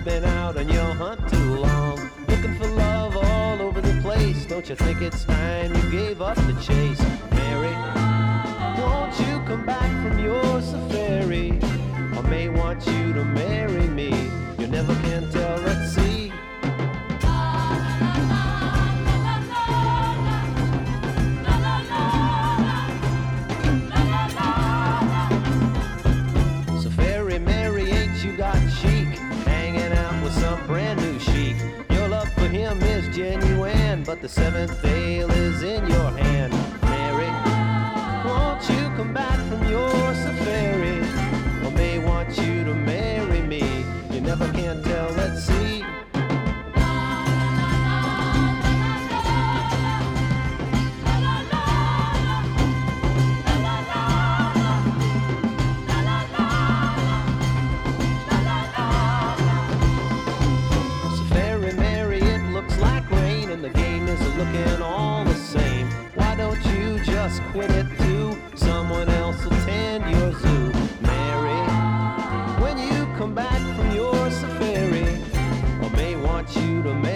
been out on your hunt too long, looking for love all over the place. Don't you think it's time you gave up the chase? Mary, won't you come back from your safari? I may want you to marry me. You never can tell, let's see. So fairy Mary, ain't you got chic, hanging out with some brand new chic? Your love for him is genuine, but the seventh veil is in your hand. Mary, won't you come back from your safari? I may want you to marry me. You never can tell, let's see. So fairy Mary, it looks like rain, and the game is looking all the same. Why don't you just quit it too? Someone else will tend your zoo. Mary, when you come back from your safari, I may want you to marry